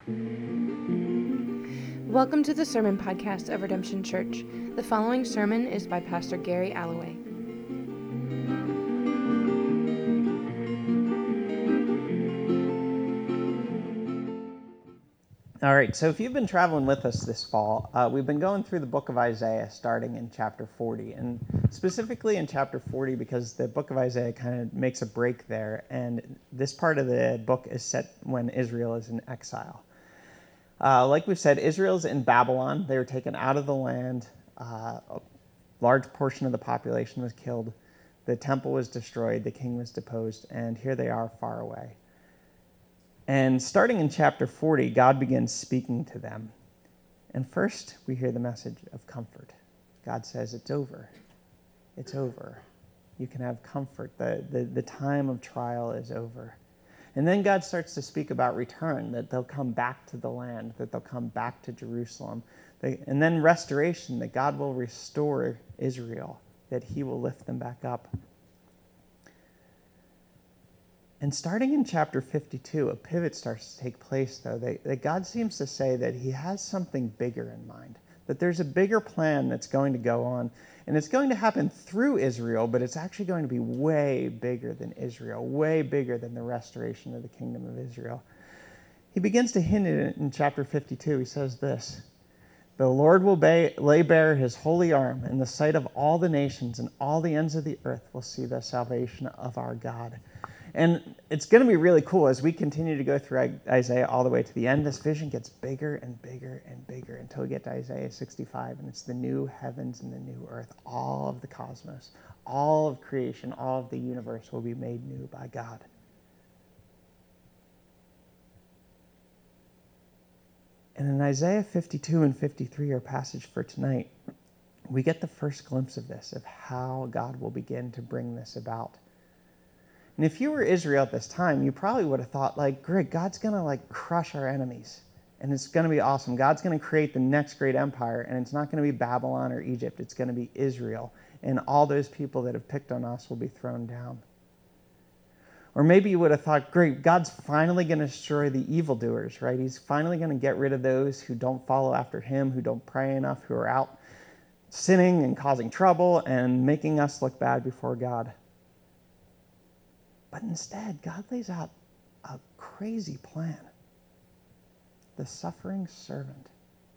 Welcome to the Sermon Podcast of Redemption Church. The following sermon is by Pastor Gary Alloway. All right, so if you've been traveling with us this fall, we've been going through the book of Isaiah starting in chapter 40, and specifically in chapter 40 because the book of Isaiah kind of makes a break there, and this part of the book is set when Israel is in exile. Like we've said, Israel's in Babylon. They were taken out of the land. A large portion of the population was killed. The temple was destroyed. The king was deposed, and here they are far away. And starting in chapter 40, God begins speaking to them. And first, we hear the message of comfort. God says, it's over. It's over. You can have comfort. The time of trial is over. And then God starts to speak about return, that they'll come back to the land, that they'll come back to Jerusalem. And then restoration, that God will restore Israel, that he will lift them back up. And starting in chapter 52, a pivot starts to take place, though, that God seems to say that he has something bigger in mind, that there's a bigger plan that's going to go on, and it's going to happen through Israel, but it's actually going to be way bigger than Israel, way bigger than the restoration of the kingdom of Israel. He begins to hint at it in chapter 52. He says this, "The Lord will lay bare his holy arm in the sight of all the nations, and all the ends of the earth will see the salvation of our God." And it's going to be really cool as we continue to go through Isaiah all the way to the end. This vision gets bigger and bigger and bigger until we get to Isaiah 65, and it's the new heavens and the new earth. All of the cosmos, all of creation, all of the universe will be made new by God. And in Isaiah 52 and 53, our passage for tonight, we get the first glimpse of this, of how God will begin to bring this about. And if you were Israel at this time, you probably would have thought, great, God's going to crush our enemies. And it's going to be awesome. God's going to create the next great empire. And it's not going to be Babylon or Egypt. It's going to be Israel. And all those people that have picked on us will be thrown down. Or maybe you would have thought, great, God's finally going to destroy the evildoers, right? He's finally going to get rid of those who don't follow after him, who don't pray enough, who are out sinning and causing trouble and making us look bad before God. But instead, God lays out a crazy plan. The suffering servant.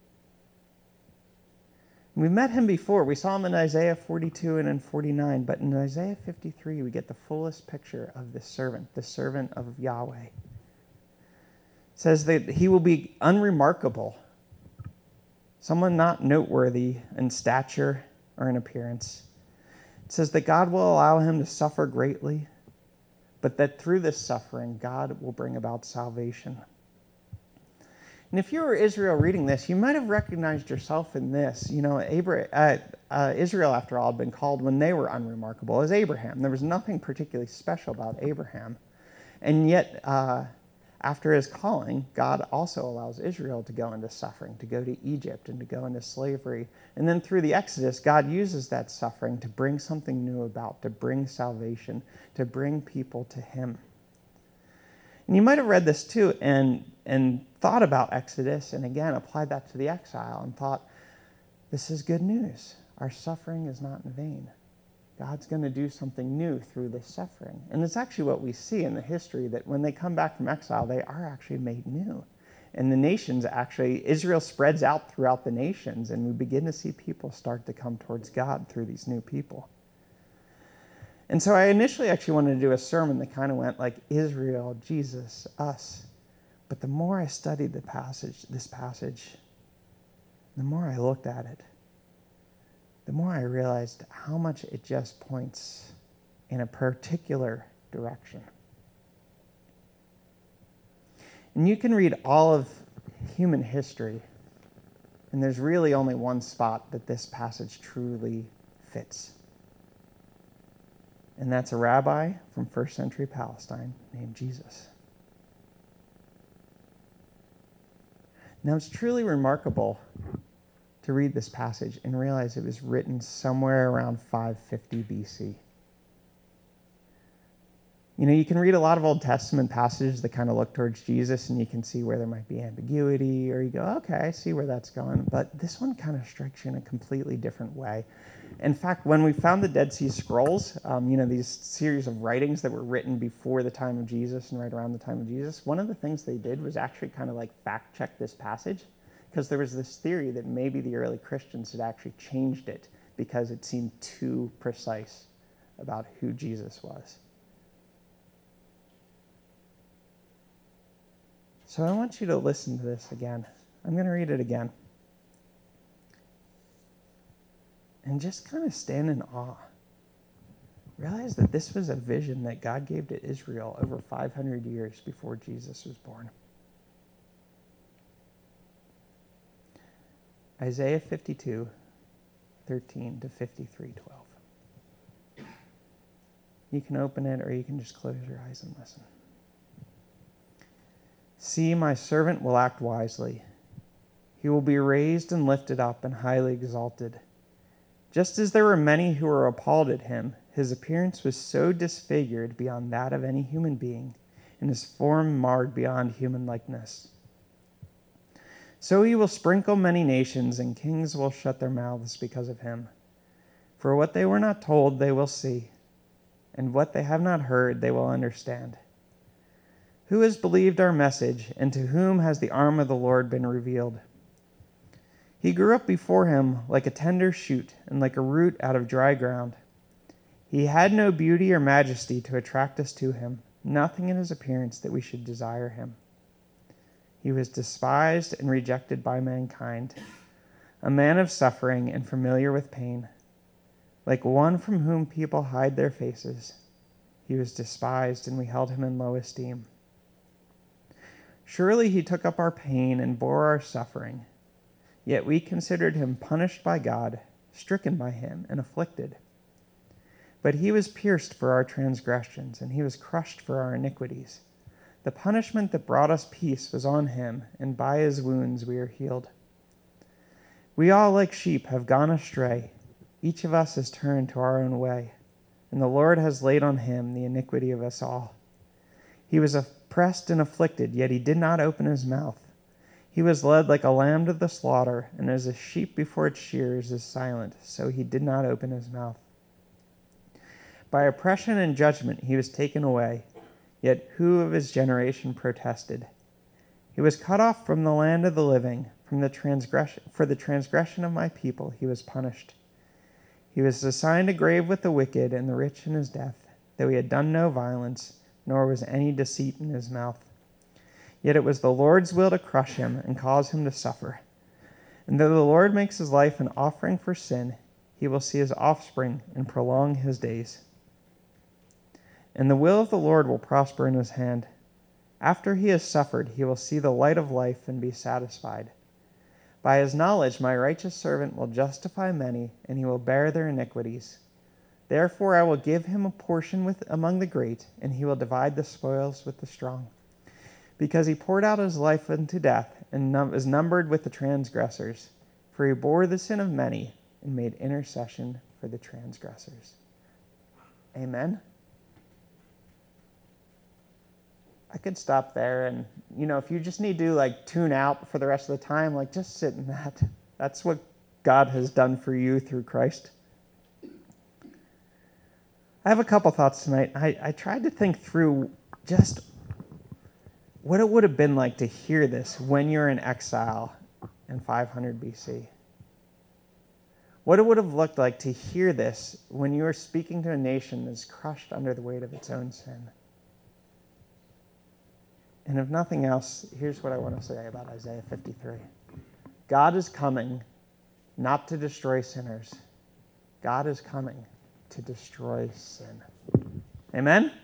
We've met him before. We saw him in Isaiah 42 and in 49. But in Isaiah 53, we get the fullest picture of the servant of Yahweh. It says that he will be unremarkable. Someone not noteworthy in stature or in appearance. It says that God will allow him to suffer greatly, but that through this suffering, God will bring about salvation. And if you were Israel reading this, you might have recognized yourself in this. You know, Israel, after all, had been called when they were unremarkable as Abraham. There was nothing particularly special about Abraham. And yet, after his calling, God also allows Israel to go into suffering, to go to Egypt and to go into slavery. And then through the Exodus, God uses that suffering to bring something new about, to bring salvation, to bring people to him. And you might have read this too and thought about Exodus and again applied that to the exile and thought, this is good news. Our suffering is not in vain. God's going to do something new through this suffering. And it's actually what we see in the history, that when they come back from exile, they are actually made new. And the nations actually, Israel spreads out throughout the nations, and we begin to see people start to come towards God through these new people. And so I initially actually wanted to do a sermon that kind of went like Israel, Jesus, us. But the more I studied this passage, the more I looked at it, the more I realized how much it just points in a particular direction. And you can read all of human history, and there's really only one spot that this passage truly fits. And that's a rabbi from first century Palestine named Jesus. Now, it's truly remarkable to read this passage and realize it was written somewhere around 550 BC. You can read a lot of Old Testament passages that kind of look towards Jesus, and you can see where there might be ambiguity, or you go, okay, I see where that's going. But this one kind of strikes you in a completely different way. In fact, when we found the Dead Sea Scrolls, these series of writings that were written before the time of Jesus and right around the time of Jesus, one of the things they did was actually kind of like fact check this passage, because there was this theory that maybe the early Christians had actually changed it because it seemed too precise about who Jesus was. So I want you to listen to this again. I'm going to read it again. And just kind of stand in awe. Realize that this was a vision that God gave to Israel over 500 years before Jesus was born. Isaiah 52, 13 to 53, 12. You can open it, or you can just close your eyes and listen. See, my servant will act wisely. He will be raised and lifted up and highly exalted. Just as there were many who were appalled at him, his appearance was so disfigured beyond that of any human being, and his form marred beyond human likeness. So he will sprinkle many nations, and kings will shut their mouths because of him. For what they were not told, they will see, and what they have not heard, they will understand. Who has believed our message, and to whom has the arm of the Lord been revealed? He grew up before him like a tender shoot, and like a root out of dry ground. He had no beauty or majesty to attract us to him, nothing in his appearance that we should desire him. He was despised and rejected by mankind, a man of suffering and familiar with pain. Like one from whom people hide their faces, he was despised, and we held him in low esteem. Surely he took up our pain and bore our suffering. Yet we considered him punished by God, stricken by him, and afflicted. But he was pierced for our transgressions, and he was crushed for our iniquities. The punishment that brought us peace was on him, and by his wounds we are healed. We all, like sheep, have gone astray. Each of us has turned to our own way, and the Lord has laid on him the iniquity of us all. He was oppressed and afflicted, yet he did not open his mouth. He was led like a lamb to the slaughter, and as a sheep before its shearers is silent, so he did not open his mouth. By oppression and judgment he was taken away, yet who of his generation protested? He was cut off from the land of the living, for the transgression of my people he was punished. He was assigned a grave with the wicked and the rich in his death, though he had done no violence, nor was any deceit in his mouth. Yet it was the Lord's will to crush him and cause him to suffer. And though the Lord makes his life an offering for sin, he will see his offspring and prolong his days. And the will of the Lord will prosper in his hand. After he has suffered, he will see the light of life and be satisfied. By his knowledge, my righteous servant will justify many, and he will bear their iniquities. Therefore I will give him a portion among the great, and he will divide the spoils with the strong. Because he poured out his life unto death, and is numbered with the transgressors. For he bore the sin of many, and made intercession for the transgressors. Amen. I could stop there, and if you just need to tune out for the rest of the time, just sit in that. That's what God has done for you through Christ. I have a couple thoughts tonight. I tried to think through just what it would have been like to hear this when you're in exile in 500 BC. What it would have looked like to hear this when you were speaking to a nation that's crushed under the weight of its own sin. And if nothing else, here's what I want to say about Isaiah 53. God is coming not to destroy sinners. God is coming to destroy sin. Amen?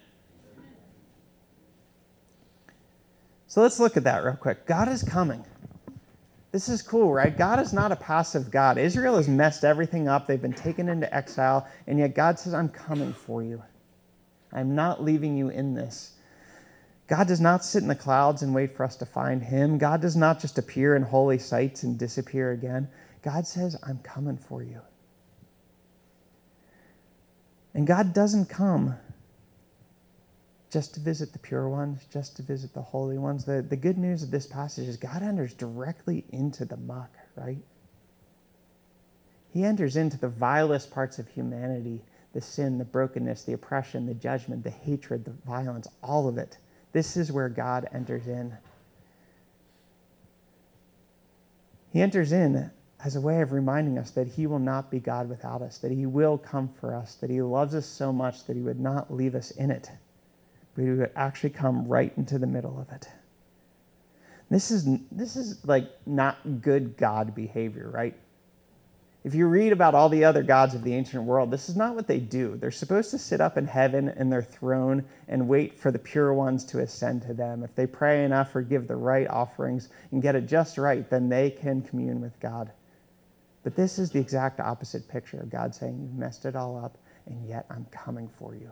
So let's look at that real quick. God is coming. This is cool, right? God is not a passive God. Israel has messed everything up. They've been taken into exile, and yet God says, I'm coming for you. I'm not leaving you in this. God does not sit in the clouds and wait for us to find him. God does not just appear in holy sights and disappear again. God says, I'm coming for you. And God doesn't come just to visit the pure ones, just to visit the holy ones. The good news of this passage is God enters directly into the muck, right? He enters into the vilest parts of humanity, the sin, the brokenness, the oppression, the judgment, the hatred, the violence, all of it. This is where God enters in. He enters in as a way of reminding us that he will not be God without us, that he will come for us, that he loves us so much that he would not leave us in it, but he would actually come right into the middle of it. This is like not good God behavior, right? If you read about all the other gods of the ancient world, this is not what they do. They're supposed to sit up in heaven in their throne and wait for the pure ones to ascend to them. If they pray enough or give the right offerings and get it just right, then they can commune with God. But this is the exact opposite picture of God saying, you've messed it all up, and yet I'm coming for you.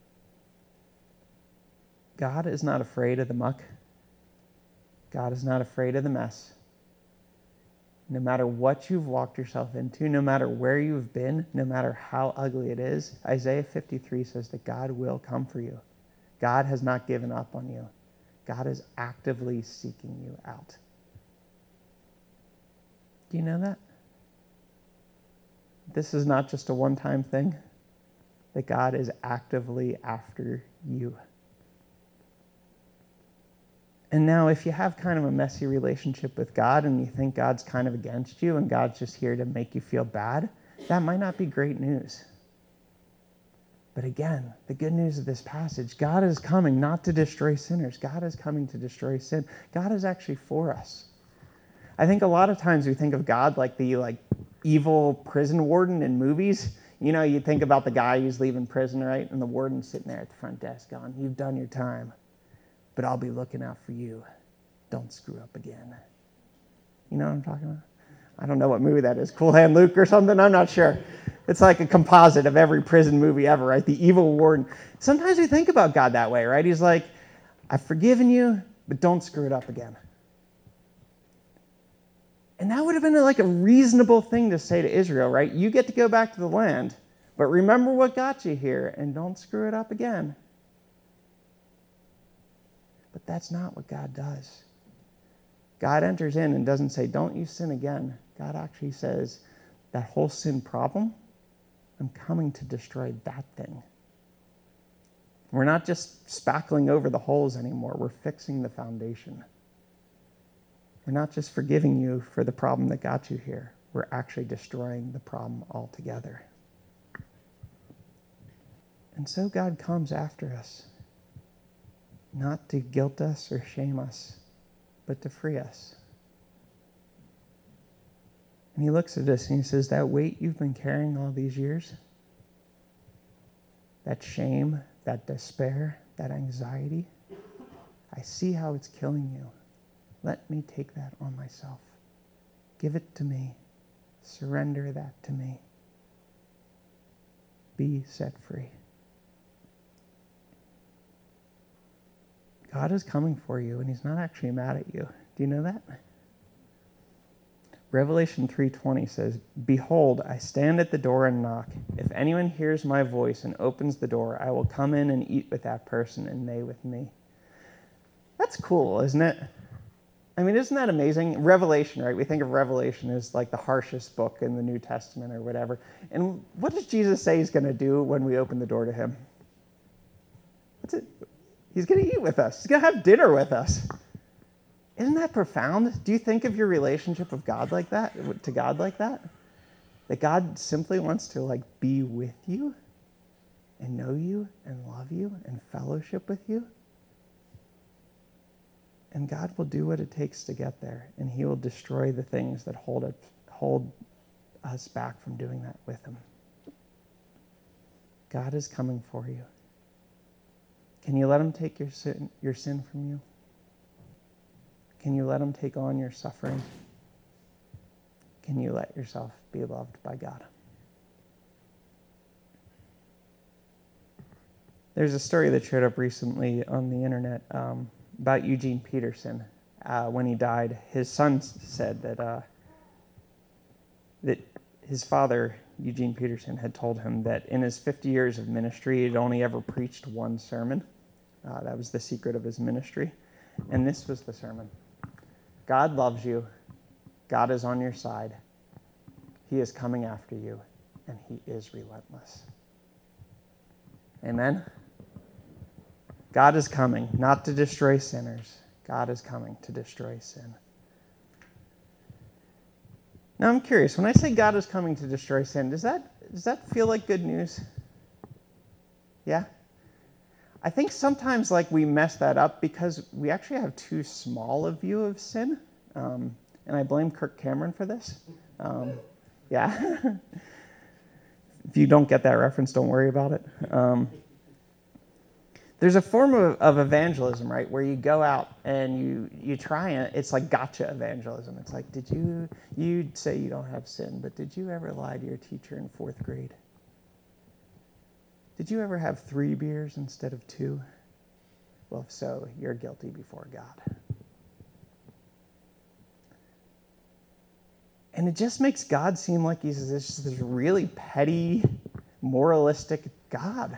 God is not afraid of the muck. God is not afraid of the mess. No matter what you've walked yourself into, no matter where you've been, no matter how ugly it is, Isaiah 53 says that God will come for you. God has not given up on you. God is actively seeking you out. Do you know that? This is not just a one-time thing, that God is actively after you. And now if you have kind of a messy relationship with God and you think God's kind of against you and God's just here to make you feel bad, that might not be great news. But again, the good news of this passage, God is coming not to destroy sinners. God is coming to destroy sin. God is actually for us. I think a lot of times we think of God like the evil prison warden in movies. You know, you think about the guy who's leaving prison, right? And the warden's sitting there at the front desk going, you've done your time, but I'll be looking out for you. Don't screw up again. You know what I'm talking about? I don't know what movie that is. Cool Hand Luke or something? I'm not sure. It's like a composite of every prison movie ever, right? The evil warden. Sometimes we think about God that way, right? He's like, I've forgiven you, but don't screw it up again. And that would have been like a reasonable thing to say to Israel, right? You get to go back to the land, but remember what got you here and don't screw it up again. But that's not what God does. God enters in and doesn't say, don't you sin again. God actually says, that whole sin problem, I'm coming to destroy that thing. We're not just spackling over the holes anymore. We're fixing the foundation. We're not just forgiving you for the problem that got you here. We're actually destroying the problem altogether. And so God comes after us, not to guilt us or shame us, but to free us. And he looks at us and he says, that weight you've been carrying all these years, that shame, that despair, that anxiety, I see how it's killing you. Let me take that on myself. Give it to me. Surrender that to me. Be set free. God is coming for you, and he's not actually mad at you. Do you know that? Revelation 3:20 says, behold, I stand at the door and knock. If anyone hears my voice and opens the door, I will come in and eat with that person and they with me. That's cool, isn't it? I mean, isn't that amazing? Revelation, right? We think of Revelation as like the harshest book in the New Testament or whatever. And what does Jesus say he's going to do when we open the door to him? What's it? He's going to eat with us. He's going to have dinner with us. Isn't that profound? Do you think of your relationship of God like that, to God like that? That God simply wants to like be with you and know you and love you and fellowship with you? And God will do what it takes to get there, and he will destroy the things that hold us back from doing that with him. God is coming for you. Can you let him take your sin from you? Can you let him take on your suffering? Can you let yourself be loved by God? There's a story that showed up recently on the internet about Eugene Peterson. When he died, his son said that his father, Eugene Peterson, had told him that in his 50 years of ministry, he'd only ever preached one sermon. That was the secret of his ministry. And this was the sermon. God loves you. God is on your side. He is coming after you, and he is relentless. Amen? God is coming, not to destroy sinners. God is coming to destroy sin. Now I'm curious, when I say God is coming to destroy sin, does that feel like good news? Yeah? I think sometimes we mess that up because we actually have too small a view of sin. And I blame Kirk Cameron for this. Yeah. If you don't get that reference, don't worry about it. There's a form of evangelism, right, where you go out and you try and it's like gotcha evangelism. It's like, you'd say you don't have sin, but did you ever lie to your teacher in 4th grade? Did you ever have 3 beers instead of 2? Well, if so, you're guilty before God. And it just makes God seem like he's this really petty, moralistic God.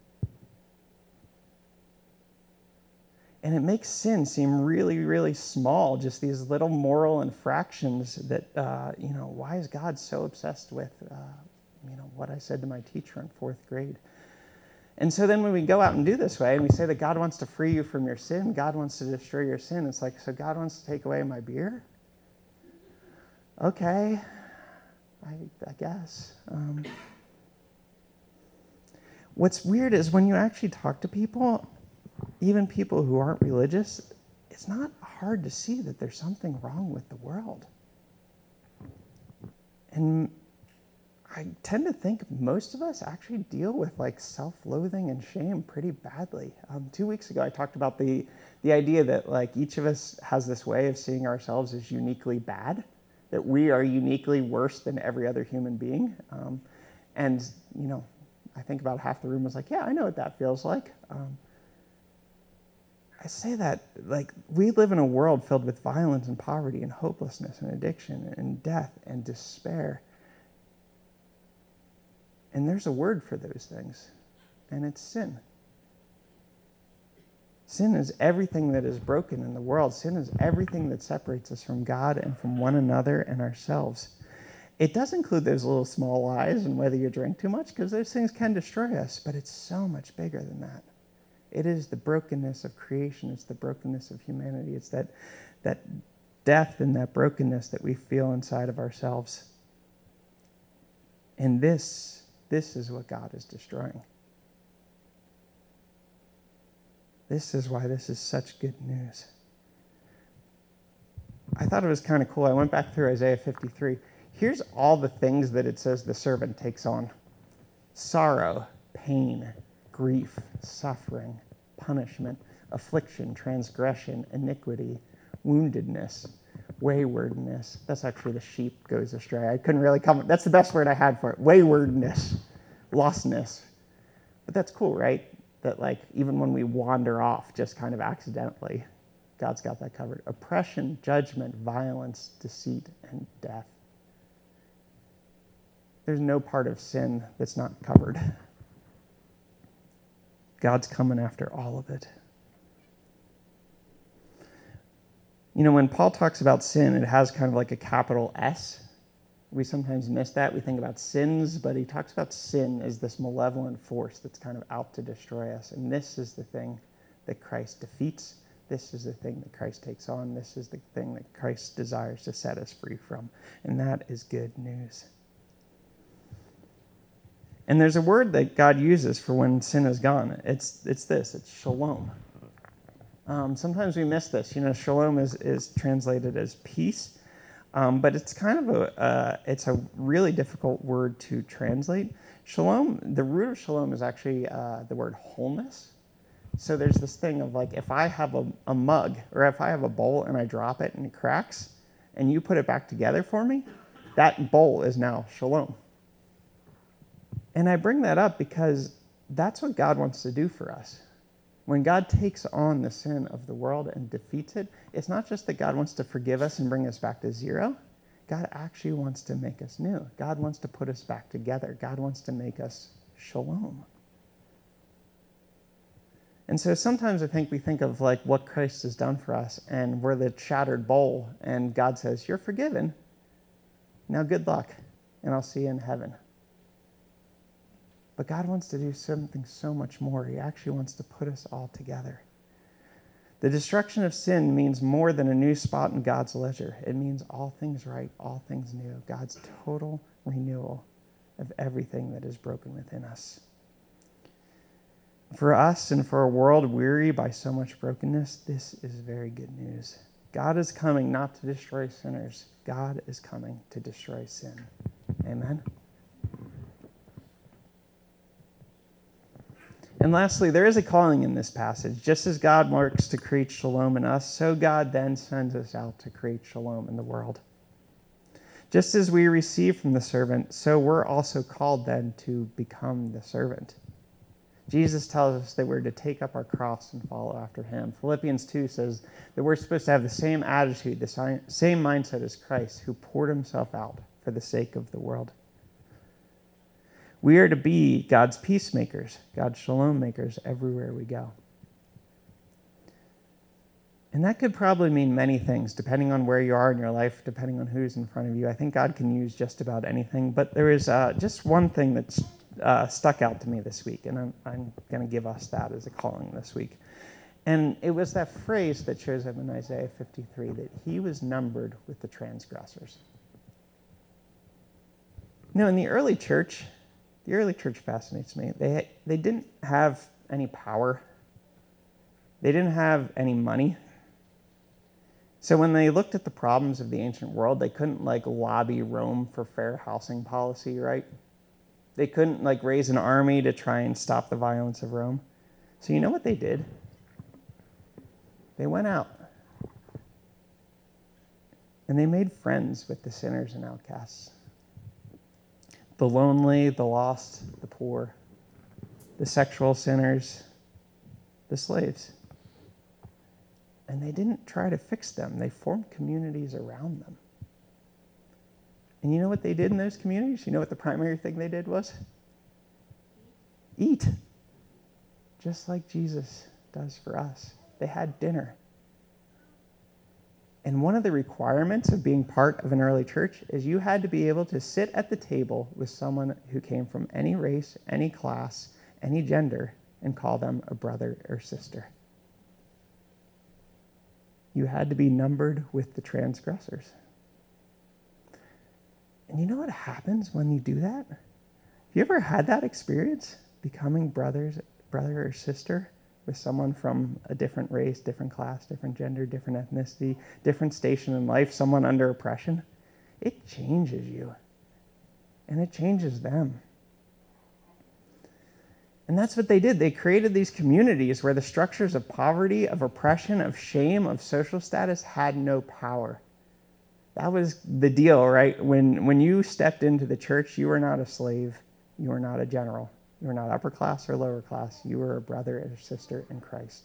And it makes sin seem really, really small, just these little moral infractions that, why is God so obsessed with, what I said to my teacher in 4th grade? And so then when we go out and do this way, and we say that God wants to free you from your sin, God wants to destroy your sin, it's like, so God wants to take away my beer? Okay, I guess. What's weird is when you actually talk to people, even people who aren't religious, it's not hard to see that there's something wrong with the world. And I tend to think most of us actually deal with self-loathing and shame pretty badly. 2 weeks ago, I talked about the idea that each of us has this way of seeing ourselves as uniquely bad, that we are uniquely worse than every other human being. And I think about half the room was like, yeah, I know what that feels like. I say that we live in a world filled with violence and poverty and hopelessness and addiction and death and despair. And there's a word for those things, and it's sin. Sin is everything that is broken in the world. Sin is everything that separates us from God and from one another and ourselves. It does include those little small lies and whether you drink too much, because those things can destroy us, but it's so much bigger than that. It is the brokenness of creation. It's the brokenness of humanity. It's that death and that brokenness that we feel inside of ourselves. And this is what God is destroying. This is why this is such good news. I thought it was kind of cool. I went back through Isaiah 53. Here's all the things that it says the servant takes on: sorrow, pain, grief, suffering, punishment, affliction, transgression, iniquity, woundedness, waywardness. That's actually the sheep goes astray. I couldn't really come. That's the best word I had for it. Waywardness, lostness. But that's cool, right? That even when we wander off just kind of accidentally, God's got that covered. Oppression, judgment, violence, deceit, and death. There's no part of sin that's not covered. God's coming after all of it. When Paul talks about sin, it has kind of a capital S. We sometimes miss that. We think about sins, but he talks about sin as this malevolent force that's kind of out to destroy us. And this is the thing that Christ defeats. This is the thing that Christ takes on. This is the thing that Christ desires to set us free from. And that is good news. And there's a word that God uses for when sin is gone. It's shalom. Sometimes we miss this. Shalom is translated as peace. But it's kind of it's a really difficult word to translate. Shalom, the root of shalom is actually the word wholeness. So there's this thing of if I have a mug or if I have a bowl and I drop it and it cracks and you put it back together for me, that bowl is now shalom. And I bring that up because that's what God wants to do for us. When God takes on the sin of the world and defeats it, it's not just that God wants to forgive us and bring us back to zero. God actually wants to make us new. God wants to put us back together. God wants to make us shalom. And so sometimes I think we think of like what Christ has done for us, and we're the shattered bowl, and God says, you're forgiven. Now good luck, and I'll see you in heaven. But God wants to do something so much more. He actually wants to put us all together. The destruction of sin means more than a new spot in God's ledger. It means all things right, all things new, God's total renewal of everything that is broken within us. For us and for a world weary by so much brokenness, this is very good news. God is coming not to destroy sinners. God is coming to destroy sin. Amen? And lastly, there is a calling in this passage. Just as God works to create shalom in us, so God then sends us out to create shalom in the world. Just as we receive from the servant, so we're also called then to become the servant. Jesus tells us that we're to take up our cross and follow after him. Philippians 2 says that we're supposed to have the same attitude, the same mindset as Christ, who poured himself out for the sake of the world. We are to be God's peacemakers, God's shalom makers everywhere we go. And that could probably mean many things, depending on where you are in your life, depending on who's in front of you. I think God can use just about anything. But there is just one thing that's stuck out to me this week, and I'm going to give us that as a calling this week. And it was that phrase that shows up in Isaiah 53, that he was numbered with the transgressors. You know, in the early church fascinates me. They didn't have any power. They didn't have any money. So when they looked at the problems of the ancient world, they couldn't lobby Rome for fair housing policy, right? They couldn't raise an army to try and stop the violence of Rome. So you know what they did? They went out and they made friends with the sinners and outcasts. The lonely, the lost, the poor, the sexual sinners, the slaves. And they didn't try to fix them. They formed communities around them. And you know what they did in those communities? You know what the primary thing they did was? Eat. Just like Jesus does for us. They had dinner. And one of the requirements of being part of an early church is you had to be able to sit at the table with someone who came from any race, any class, any gender, and call them a brother or sister. You had to be numbered with the transgressors. And you know what happens when you do that? Have you ever had that experience? Becoming brother or sister with someone from a different race, different class, different gender, different ethnicity, different station in life, someone under oppression? It changes you. And it changes them. And that's what they did. They created these communities where the structures of poverty, of oppression, of shame, of social status had no power. That was the deal, right? When you stepped into the church, you were not a slave. You were not a general. You were not upper class or lower class. You were a brother or sister in Christ.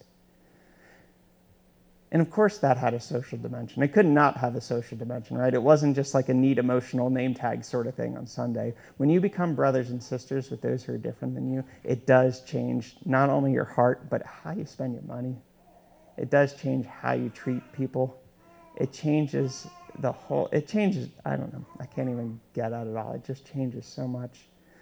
And of course that had a social dimension. It could not have a social dimension, right? It wasn't just like a neat emotional name tag sort of thing on Sunday. When you become brothers and sisters with those who are different than you, it does change not only your heart, but how you spend your money. It does change how you treat people. It changes I don't know. I can't even get at it all. It just changes so much.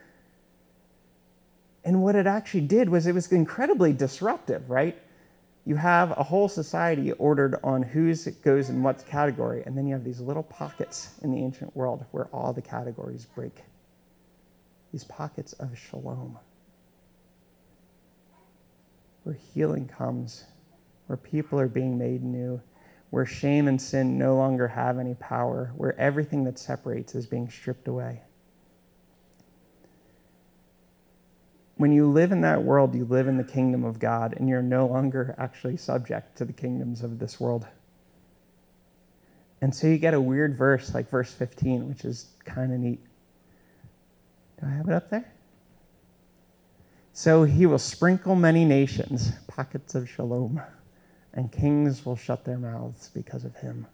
And what it actually did was it was incredibly disruptive, right? You have a whole society ordered on whose goes in what category, and then you have these little pockets in the ancient world where all the categories break. These pockets of shalom, where healing comes, where people are being made new, where shame and sin no longer have any power, where everything that separates is being stripped away. When you live in that world, you live in the kingdom of God, and you're no longer actually subject to the kingdoms of this world. And so you get a weird verse like verse 15, which is kind of neat. Do I have it up there? So he will sprinkle many nations, pockets of shalom, and kings will shut their mouths because of him.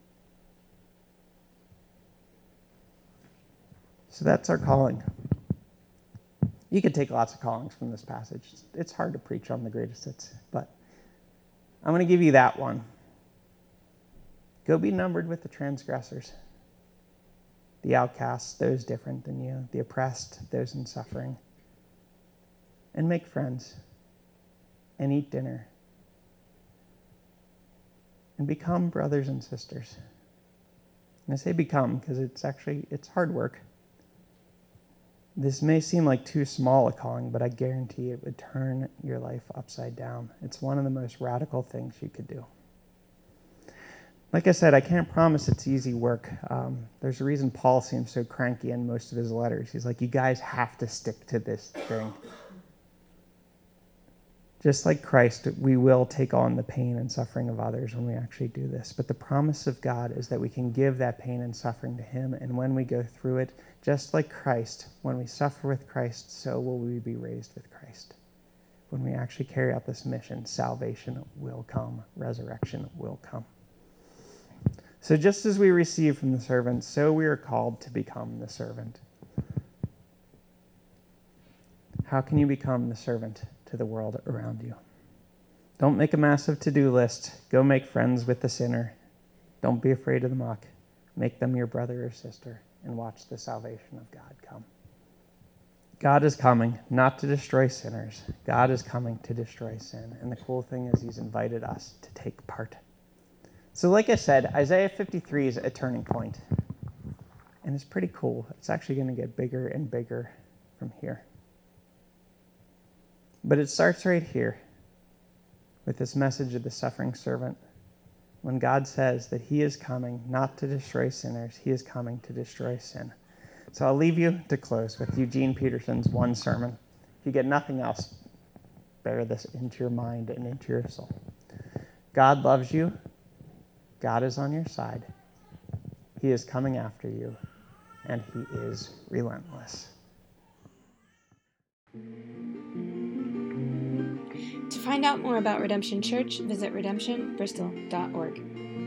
So that's our calling. You could take lots of callings from this passage. It's hard to preach on the greatest hits, but I'm going to give you that one. Go be numbered with the transgressors, the outcasts, those different than you, the oppressed, those in suffering, and make friends and eat dinner and become brothers and sisters. And I say become because it's hard work. This may seem like too small a calling, but I guarantee it would turn your life upside down. It's one of the most radical things you could do. Like I said, I can't promise it's easy work. There's a reason Paul seems so cranky in most of his letters. He's like, you guys have to stick to this thing. Just like Christ, we will take on the pain and suffering of others when we actually do this. But the promise of God is that we can give that pain and suffering to him. And when we go through it, just like Christ, when we suffer with Christ, so will we be raised with Christ. When we actually carry out this mission, salvation will come, resurrection will come. So just as we receive from the servant, so we are called to become the servant. How can you become the servant to the world around you? Don't make a massive to-do list. Go make friends with the sinner. Don't be afraid of the muck. Make them your brother or sister and watch the salvation of God come. God is coming not to destroy sinners. God is coming to destroy sin. And the cool thing is he's invited us to take part. So like I said, Isaiah 53 is a turning point. And it's pretty cool. It's actually going to get bigger and bigger from here. But it starts right here with this message of the suffering servant. When God says that he is coming not to destroy sinners, he is coming to destroy sin. So I'll leave you to close with Eugene Peterson's one sermon. If you get nothing else, bear this into your mind and into your soul. God loves you. God is on your side. He is coming after you, and he is relentless. To find out more about Redemption Church, visit redemptionbristol.org.